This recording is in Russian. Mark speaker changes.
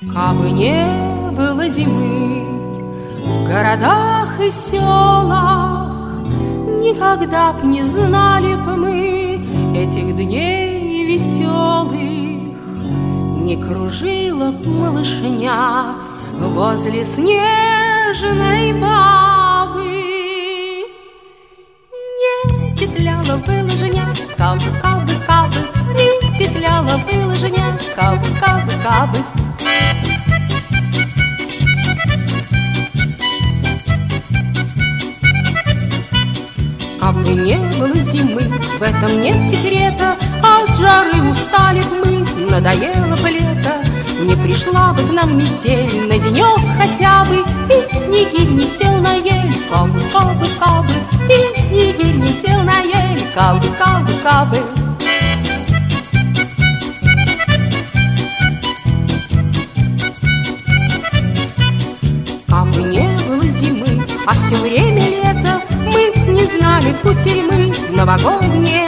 Speaker 1: Кабы не было зимы в городах и селах, никогда б не знали б мы этих дней веселых. Не кружила б малышня возле снежной бабы, не петляла бы лыжня, кабы, кабы, кабы, не петляла бы лыжня, кабы, кабы, кабы. Кабы не было зимы, в этом нет секрета, от жары устали б мы, надоело бы лето. Не пришла бы к нам метель на денек хотя бы, и снегирь не сел на ель, кабы, кабы, кабы, и снегирь не сел на ель, кабы, кабы, кабы. Кабы не было зимы, а все время лето, мы не знали кутерьмы новогоднее